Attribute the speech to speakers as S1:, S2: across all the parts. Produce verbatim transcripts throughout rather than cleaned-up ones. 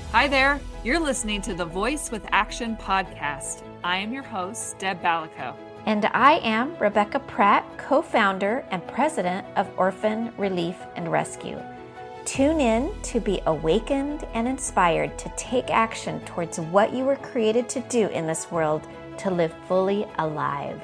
S1: Hi there. You're listening to the Voice with Action podcast. I am your host, Deb Balico.
S2: And I am Rebecca Pratt, co-founder and president of Orphan Relief and Rescue. Tune in to be awakened and inspired to take action towards what you were created to do in this world, to live fully alive.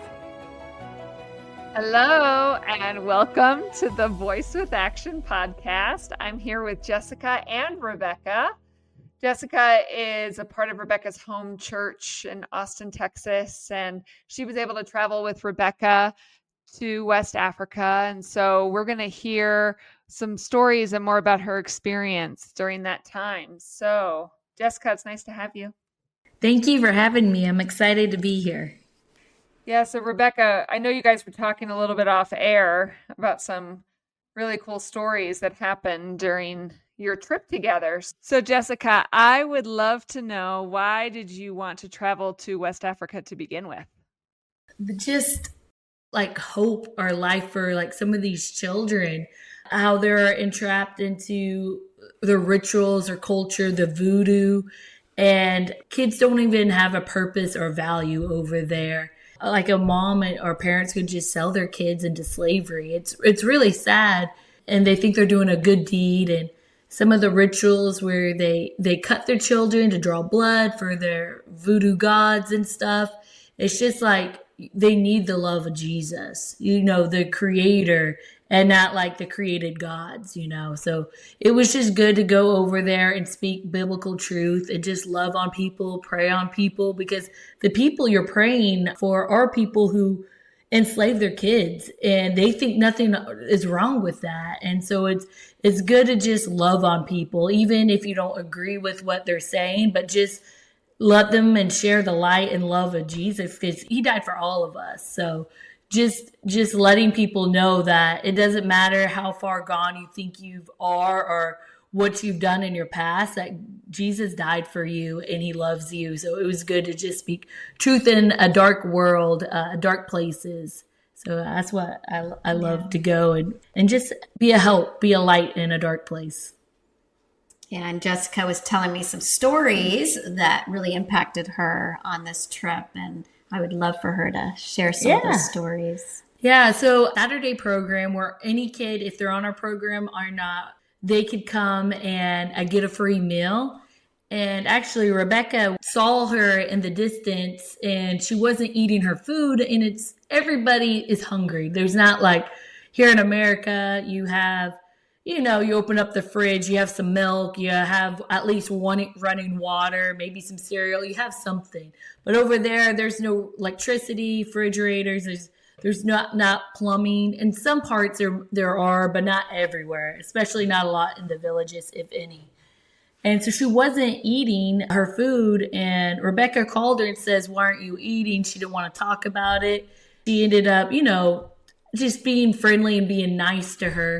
S1: Hello, and welcome to the Voice with Action podcast. I'm here with Jessica and Rebecca. Jessica is a part of Rebecca's home church in Austin, Texas, and she was able to travel with Rebecca to West Africa. And so we're going to hear some stories and more about her experience during that time. So, Jessica, it's nice to have you.
S3: Thank you for having me. I'm excited to be here.
S1: Yeah, so Rebecca, I know you guys were talking a little bit off air about some really cool stories that happened during your trip together. So Jessica, I would love to know, why did you want to travel to West Africa to begin with?
S3: Just like hope or life for like some of these children, how they're entrapped into the rituals or culture, the voodoo, and kids don't even have a purpose or value over there. Like a mom or parents could just sell their kids into slavery. It's it's really sad, and they think they're doing a good deed. And some of the rituals where they, they cut their children to draw blood for their voodoo gods and stuff. It's just like they need the love of Jesus, you know, the creator, and not like the created gods, you know. So it was just good to go over there and speak biblical truth and just love on people, pray on people, because the people you're praying for are people who enslave their kids, and they think nothing is wrong with that. And so it's it's good to just love on people, even if you don't agree with what they're saying, but just let them and share the light and love of Jesus, because he died for all of us. So just just letting people know that it doesn't matter how far gone you think you are or what you've done in your past, that Jesus died for you and he loves you. So it was good to just speak truth in a dark world, uh, dark places. So that's what I, I love yeah. to go and, and just be a help, be a light in a dark place.
S4: Yeah, and Jessica was telling me some stories that really impacted her on this trip, and I would love for her to share some yeah. of those stories.
S3: Yeah, so Saturday program where any kid, if they're on our program or not, they could come and uh, get a free meal. And actually, Rebecca saw her in the distance and she wasn't eating her food. And it's everybody is hungry. There's not like here in America, you have, you know, you open up the fridge, you have some milk, you have at least one running water, maybe some cereal, you have something. But over there, there's no electricity, refrigerators, there's There's not, not plumbing. In some parts there there are, but not everywhere, especially not a lot in the villages, if any. And so she wasn't eating her food, and Rebecca called her and says, "Why aren't you eating?" She didn't want to talk about it. She ended up, you know, just being friendly and being nice to her.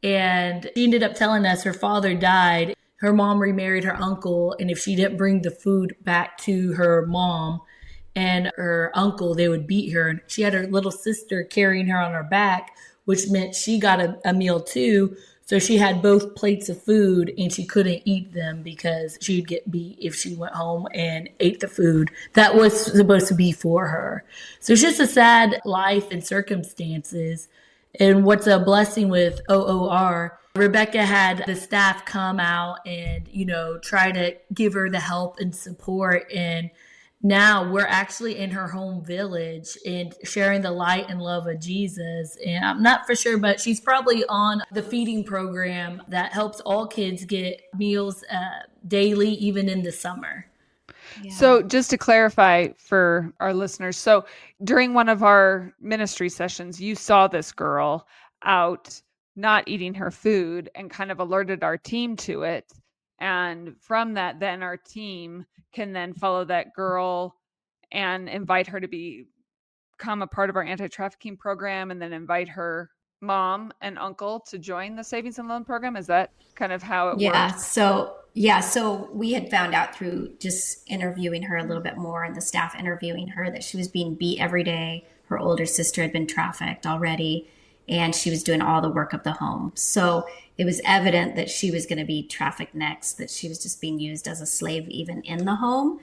S3: And she ended up telling us her father died. Her mom remarried her uncle, and if she didn't bring the food back to her mom and her uncle, they would beat her. And she had her little sister carrying her on her back, which meant she got a, a meal too. So she had both plates of food and she couldn't eat them because she'd get beat if she went home and ate the food that was supposed to be for her. So it's just a sad life and circumstances. And what's a blessing with O O R, Rebecca had the staff come out and, you know, try to give her the help and support. And now we're actually in her home village and sharing the light and love of Jesus. And I'm not for sure, but she's probably on the feeding program that helps all kids get meals uh, daily, even in the summer.
S1: Yeah. So just to clarify for our listeners, so during one of our ministry sessions, you saw this girl out not eating her food and kind of alerted our team to it. And from that, then our team can then follow that girl and invite her to be, become a part of our anti-trafficking program, and then invite her mom and uncle to join the savings and loan program. Is that kind of how it
S4: yeah,
S1: works?
S4: So, yeah. So we had found out through just interviewing her a little bit more and the staff interviewing her that she was being beat every day. Her older sister had been trafficked already, and she was doing all the work of the home. So it was evident that she was going to be trafficked next, that she was just being used as a slave even in the home.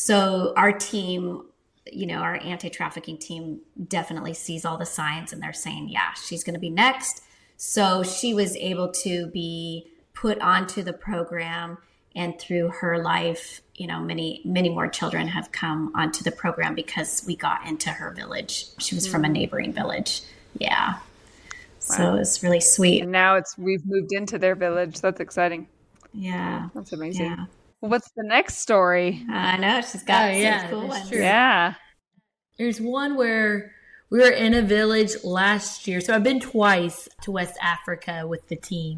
S4: So our team, you know, our anti-trafficking team definitely sees all the signs, and they're saying, yeah, she's going to be next. So she was able to be put onto the program, and through her life, you know, many, many more children have come onto the program because we got into her village. She was mm. from a neighboring village. Yeah. Wow. So it's really sweet.
S1: And now it's we've moved into their village. That's exciting.
S4: Yeah.
S1: That's amazing.
S4: Yeah.
S1: What's the next story?
S4: I know. She's got
S3: oh,
S4: some
S3: yeah,
S4: cool ones.
S3: True.
S1: Yeah.
S3: There's one where we were in a village last year. So I've been twice to West Africa with the team.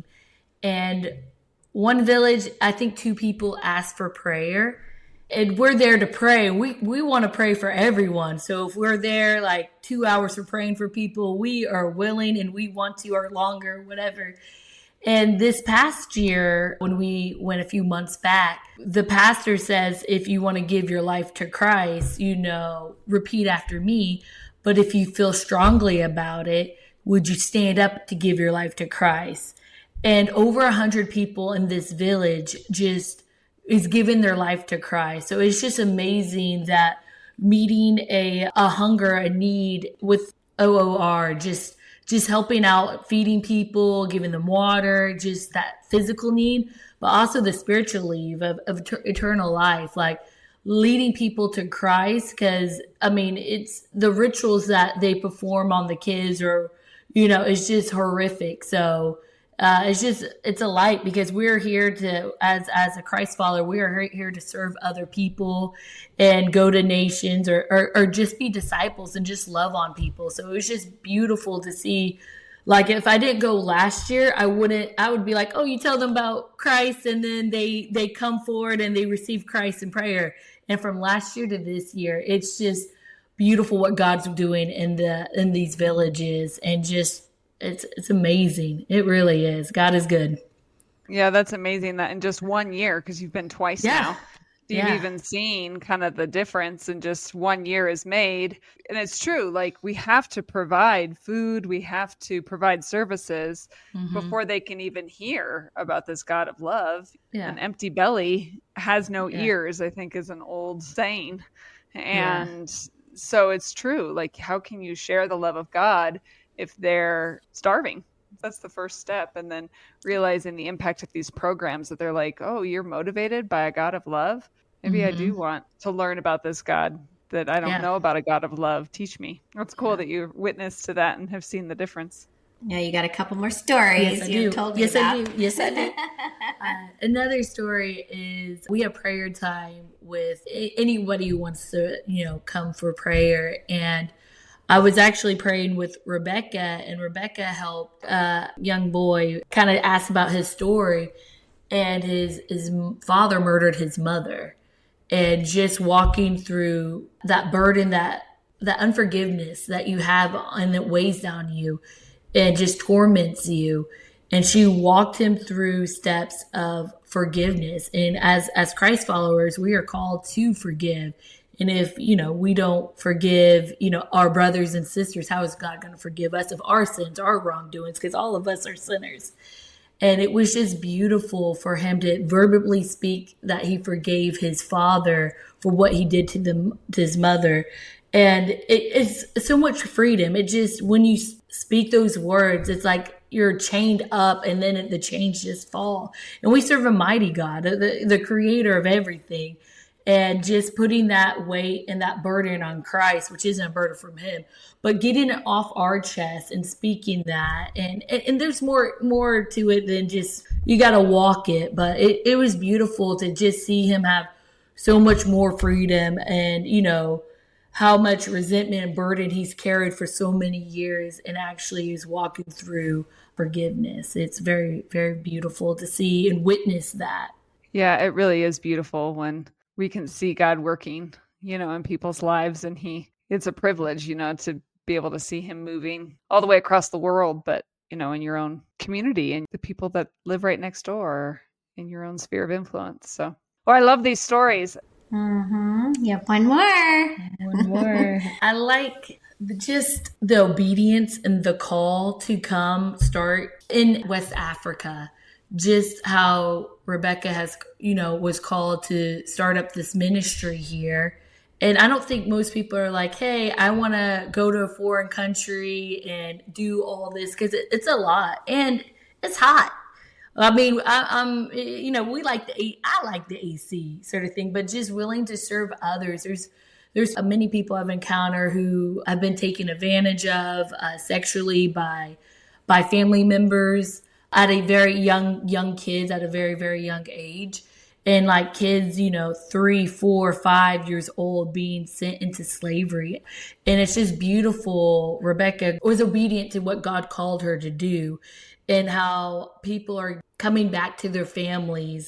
S3: And one village, I think two people asked for prayer. And we're there to pray. We we want to pray for everyone. So if we're there like two hours for praying for people, we are willing and we want to, or longer, whatever. And this past year, when we went a few months back, the pastor says, if you want to give your life to Christ, you know, repeat after me. But if you feel strongly about it, would you stand up to give your life to Christ? And over a hundred people in this village just is giving their life to Christ. So it's just amazing that meeting a, a hunger, a need with O O R, just, just helping out, feeding people, giving them water, just that physical need, but also the spiritual need of, of eternal life, like leading people to Christ. Cause I mean, it's the rituals that they perform on the kids or, you know, it's just horrific. So Uh, it's just, it's a light because we're here to, as, as a Christ follower, we are here to serve other people and go to nations or, or, or just be disciples and just love on people. So it was just beautiful to see. Like if I didn't go last year, I wouldn't, I would be like, oh, you tell them about Christ and then they, they come forward and they receive Christ in prayer. And from last year to this year, it's just beautiful what God's doing in the, in these villages, and just, It's it's amazing. It really is. God is good.
S1: Yeah, that's amazing that in just one year, because you've been twice
S3: yeah.
S1: now, you've
S3: yeah.
S1: even seen kind of the difference in just one year is made. And it's true. Like we have to provide food. We have to provide services mm-hmm. before they can even hear about this God of love. Yeah. An empty belly has no yeah. ears, I think is an old saying. And yeah. so it's true. Like how can you share the love of God if they're starving? That's the first step. And then realizing the impact of these programs that they're like, oh, you're motivated by a God of love. Maybe mm-hmm. I do want to learn about this God that I don't yeah. know about, a God of love. Teach me. That's cool yeah. that you witnessed to that and have seen the difference.
S4: Yeah, you got a couple more stories
S3: yes,
S4: you told me
S3: yes,
S4: about.
S3: I do. Yes, I do. uh, another story is we have prayer time with anybody who wants to, you know, come for prayer. And I was actually praying with Rebecca, and Rebecca helped a young boy kind of ask about his story, and his, his father murdered his mother, and just walking through that burden, that, that unforgiveness that you have and that weighs down you and just torments you. And she walked him through steps of forgiveness. And as, as Christ followers, we are called to forgive. And if, you know, we don't forgive, you know, our brothers and sisters, how is God going to forgive us of our sins, our wrongdoings? Because all of us are sinners. And it was just beautiful for him to verbally speak that he forgave his father for what he did to them, to his mother. And it, it's so much freedom. It just, when you speak those words, it's like you're chained up and then the chains just fall. And we serve a mighty God, the, the creator of everything. And just putting that weight and that burden on Christ, which isn't a burden from him, but getting it off our chest and speaking that. And, and, and there's more, more to it than just, you got to walk it. But it, it was beautiful to just see him have so much more freedom, and, you know, how much resentment and burden he's carried for so many years, and actually is walking through forgiveness. It's very, very beautiful to see and witness that.
S1: Yeah, it really is beautiful when we can see God working, you know, in people's lives. And he, it's a privilege, you know, to be able to see him moving all the way across the world, but, you know, in your own community and the people that live right next door in your own sphere of influence. So, oh, I love these stories.
S4: Mm-hmm. Yep. One more.
S3: One more. I like just the obedience and the call to come start in West Africa, just how Rebecca has, you know, was called to start up this ministry here. And I don't think most people are like, hey, I want to go to a foreign country and do all this, because it, it's a lot and it's hot. I mean, I, I'm, you know, we like the, I like the A C sort of thing, but just willing to serve others. There's, there's many people I've encountered who have been taken advantage of uh, sexually by, by family members at a very young, young kids at a very, very young age. And like kids, you know, three, four, five years old being sent into slavery. And it's just beautiful. Rebecca was obedient to what God called her to do, and how people are coming back to their families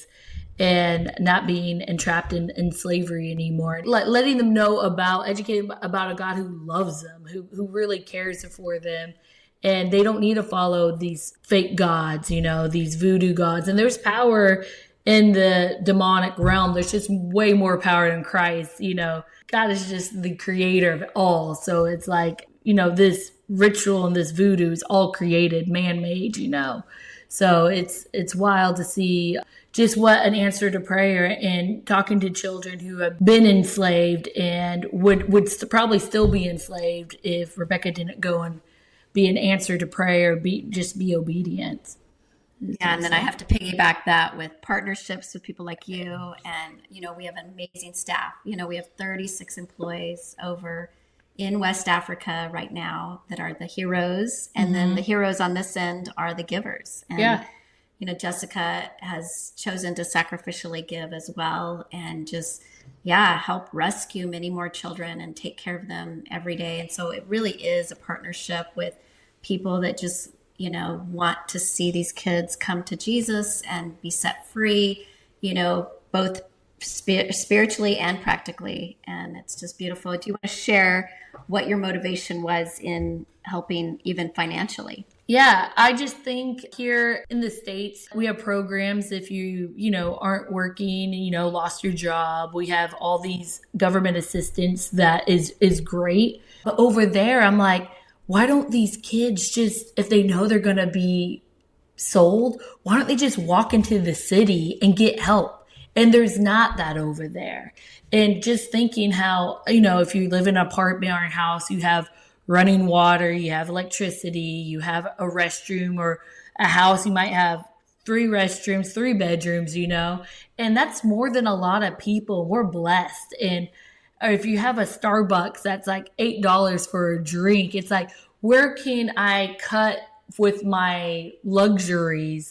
S3: and not being entrapped in, in slavery anymore. Let, letting them know about, educating about a God who loves them, who, who really cares for them. And they don't need to follow these fake gods, you know, these voodoo gods. And there's power in the demonic realm. There's just way more power than Christ. You know, God is just the creator of it all. So it's like, you know, this ritual and this voodoo is all created, man-made, you know. So it's it's wild to see just what an answer to prayer, and talking to children who have been enslaved and would, would st- probably still be enslaved if Rebecca didn't go and be an answer to prayer, be just be obedient.
S4: Yeah, and then I have to piggyback that with partnerships with people like you. And, you know, we have an amazing staff. You know, we have thirty-six employees over in West Africa right now that are the heroes. And mm-hmm. then the heroes on this end are the givers. And,
S3: yeah.
S4: you know, Jessica has chosen to sacrificially give as well, and just, yeah, help rescue many more children and take care of them every day. And so it really is a partnership with people that just, you know, want to see these kids come to Jesus and be set free, you know, both spir- spiritually and practically. And it's just beautiful. Do you want to share what your motivation was in helping even financially?
S3: Yeah, I just think here in the States, we have programs if you, you know, aren't working, you know, lost your job. We have all these government assistance that is, is great. But over there, I'm like, why don't these kids just, if they know they're going to be sold, why don't they just walk into the city and get help? And there's not that over there. And just thinking how, you know, if you live in an apartment or a house, you have running water, you have electricity, you have a restroom, or a house, you might have three restrooms, three bedrooms, you know, and that's more than a lot of people. We're blessed. And or if you have a Starbucks that's like eight dollars for a drink, it's like, where can I cut with my luxuries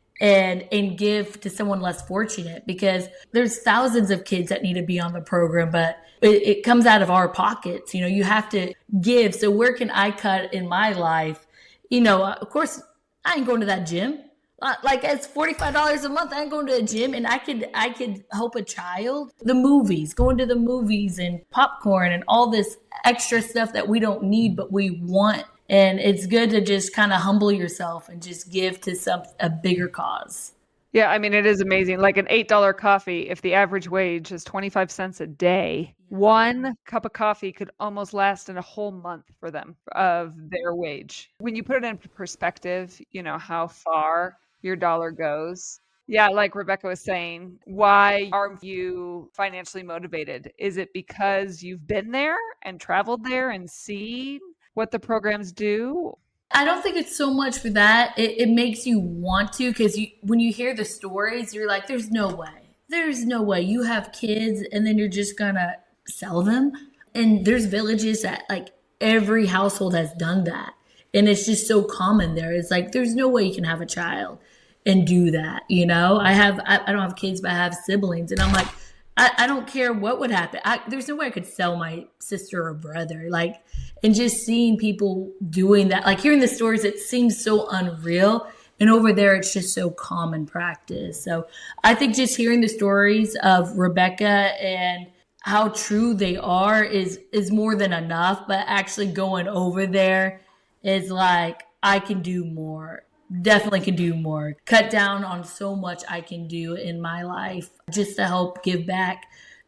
S3: and and give to someone less fortunate? Because there's thousands of kids that need to be on the program, but it, it comes out of our pockets. You know, you have to give. So where can I cut in my life? You know, of course, I ain't going to that gym. Like, it's forty-five dollars a month. I ain't going to a gym, and I could I could help a child. The movies, going to the movies and popcorn and all this extra stuff that we don't need, but we want. And it's good to just kind of humble yourself and just give to some a bigger cause.
S1: Yeah, I mean, it is amazing. Like an eight dollar coffee, if the average wage is twenty-five cents a day, one cup of coffee could almost last in a whole month for them of their wage. When you put it into perspective, you know, how far your dollar goes. Yeah, like Rebecca was saying, why are you financially motivated? Is it because you've been there and traveled there and seen what the programs do?
S3: I don't think it's so much for that. It, it makes you want to, because you, when you hear the stories, you're like, there's no way. There's no way. You have kids and then you're just going to sell them. And there's villages that like every household has done that. And it's just so common there. It's like, there's no way you can have a child and do that. You know, I have, I, I don't have kids, but I have siblings. And I'm like, I, I don't care what would happen. I, there's no way I could sell my sister or brother. Like, and just seeing people doing that, like hearing the stories, it seems so unreal. And over there, it's just so common practice. So I think just hearing the stories of Rebecca and how true they are is, is more than enough. But actually going over there is like, I can do more. Definitely can do more. Cut down on so much I can do in my life just to help give back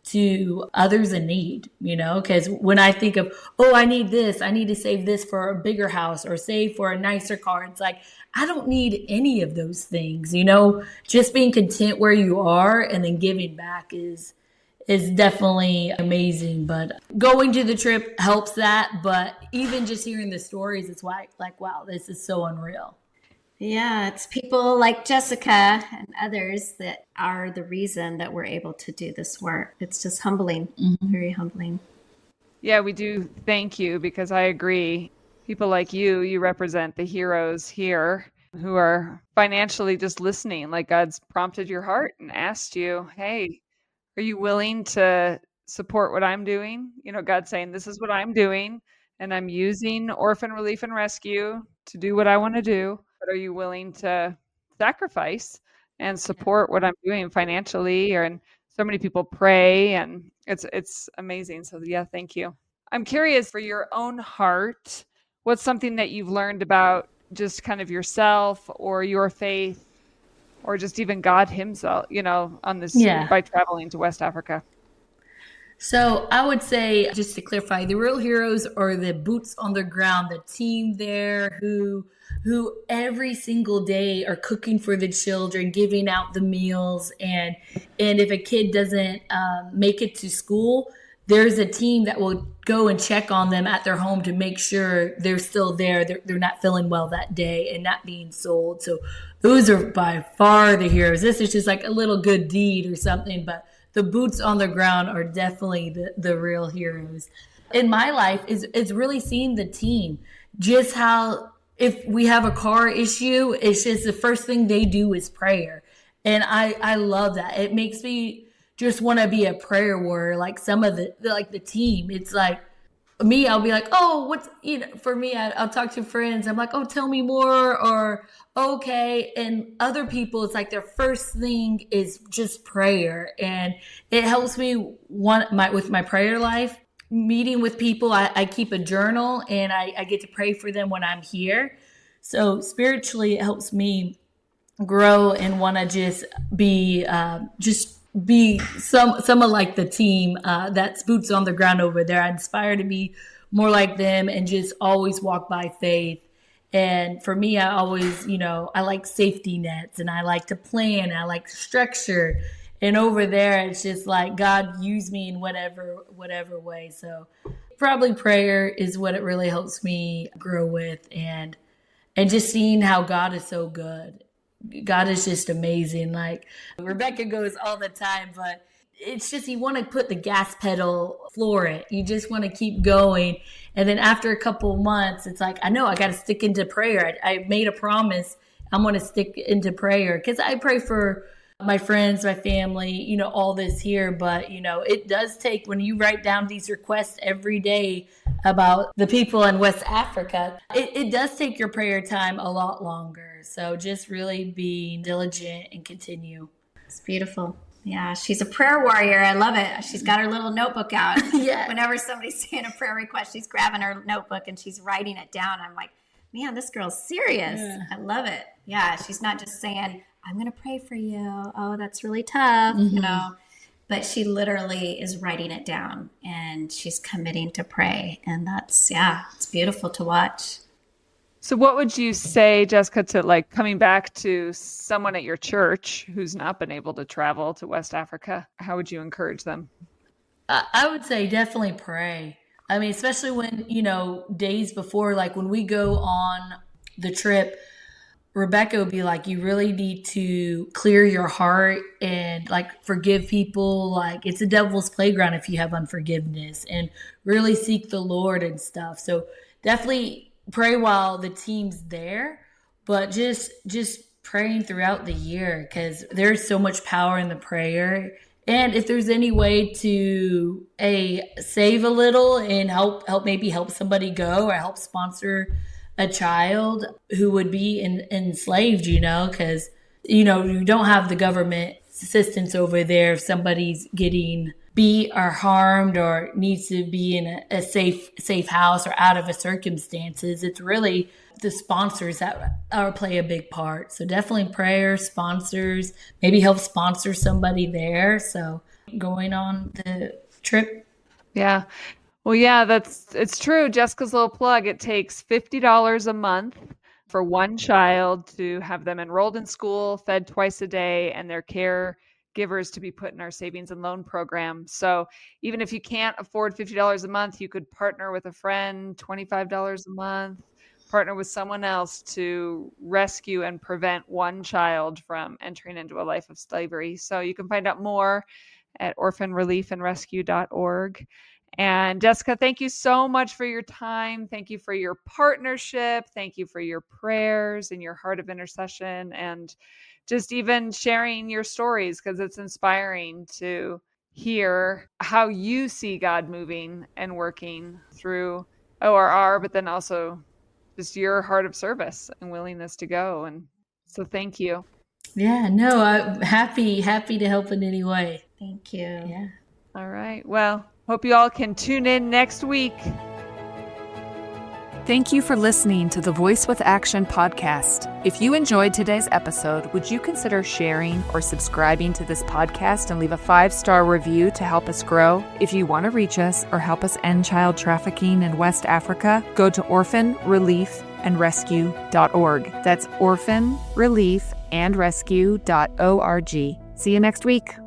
S3: to others in need, you know, because when I think of, oh, I need this, I need to save this for a bigger house or save for a nicer car. It's like, I don't need any of those things, you know, just being content where you are and then giving back is, is definitely amazing. But going to the trip helps that. But even just hearing the stories, it's like, like, wow, this is so unreal.
S4: Yeah, it's people like Jessica and others that are the reason that we're able to do this work. It's just humbling, mm-hmm. very humbling.
S1: Yeah, we do thank you, because I agree. People like you, you represent the heroes here who are financially just listening, like God's prompted your heart and asked you, hey, are you willing to support what I'm doing? You know, God's saying, this is what I'm doing, and I'm using Orphan Relief and Rescue to do what I want to do. But are you willing to sacrifice and support what I'm doing financially? Or, and so many people pray, and it's it's amazing. So yeah, thank you. I'm curious, for your own heart, what's something that you've learned about just kind of yourself or your faith, or just even God himself, you know, on this yeah. by traveling to West Africa?
S3: So I would say, just to clarify, the real heroes are the boots on the ground, the team there who who every single day are cooking for the children, giving out the meals. And and if a kid doesn't um, make it to school, there's a team that will go and check on them at their home to make sure they're still there. They're, they're not feeling well that day and not being sold. So those are by far the heroes. This is just like a little good deed or something, but the boots on the ground are definitely the, the real heroes. In my life, is is really seeing the team, just how if we have a car issue, it's just the first thing they do is prayer. And I, I love that. It makes me just want to be a prayer warrior, like some of the, like the team. It's like me, I'll be like, oh, what's, you know, for me, I, I'll talk to friends. I'm like, oh, tell me more, or okay. And other people, it's like their first thing is just prayer. And it helps me one, my, with my prayer life. Meeting with people, I, I keep a journal, and I, I get to pray for them when I'm here. So spiritually, it helps me grow and want to just be, uh, just be some, someone like the team uh, that's boots on the ground over there. I aspire to be more like them and just always walk by faith. And for me, I always, you know, I like safety nets, and I like to plan. I like structure. And over there, it's just like God use me in whatever whatever way. So probably prayer is what it really helps me grow with, and and just seeing how God is so good. God is just amazing. Like Rebecca goes all the time, but it's just you want to put the gas pedal, floor it. You just want to keep going. And then after a couple of months, it's like, I know I got to stick into prayer. I, I made a promise. I'm going to stick into prayer, because I pray for my friends, my family, you know, all this here. But, you know, it does take, when you write down these requests every day about the people in West Africa, it, it does take your prayer time a lot longer. So just really being diligent and continue.
S4: It's beautiful. Yeah, she's a prayer warrior. I love it. She's got her little notebook out. Yeah. Whenever somebody's saying a prayer request, she's grabbing her notebook and she's writing it down. I'm like, man, this girl's serious. Yeah. I love it. Yeah, she's not just saying, I'm going to pray for you. Oh, that's really tough, mm-hmm. you know. But she literally is writing it down, and she's committing to pray. And that's, yeah, it's beautiful to watch.
S1: So what would you say, Jessica, to like coming back to someone at your church who's not been able to travel to West Africa? How would you encourage them?
S3: I would say definitely pray. I mean, especially when, you know, days before, like when we go on the trip, Rebecca would be like, you really need to clear your heart and like forgive people. Like it's a devil's playground if you have unforgiveness, and really seek the Lord and stuff. So definitely pray while the team's there, but just, just praying throughout the year, because there's so much power in the prayer. And if there's any way to a save a little and help, help maybe help somebody go, or help sponsor a child who would be in, enslaved, you know, because, you know, you don't have the government assistance over there if somebody's getting beat or harmed or needs to be in a, a safe safe house or out of a circumstances. It's really the sponsors that are play a big part. So definitely prayer, sponsors, maybe help sponsor somebody there. So going on the trip.
S1: Yeah. Well, yeah, that's it's true. Jessica's little plug. It takes fifty dollars a month for one child to have them enrolled in school, fed twice a day, and their caregivers to be put in our savings and loan program. So even if you can't afford fifty dollars a month, you could partner with a friend, twenty-five dollars a month, partner with someone else to rescue and prevent one child from entering into a life of slavery. So you can find out more at orphan relief and rescue dot org. And Jessica, thank you so much for your time. Thank you for your partnership. Thank you for your prayers and your heart of intercession, and just even sharing your stories, because it's inspiring to hear how you see God moving and working through O R R, but then also just your heart of service and willingness to go. And so thank you.
S3: Yeah, no, I'm happy, happy to help in any way.
S4: Thank you.
S3: Yeah.
S1: All right. Well, hope you all can tune in next week.
S5: Thank you for listening to the Voice with Action podcast. If you enjoyed today's episode, would you consider sharing or subscribing to this podcast and leave a five-star review to help us grow? If you want to reach us or help us end child trafficking in West Africa, go to orphan relief and rescue dot org. That's orphan relief and rescue dot org. See you next week.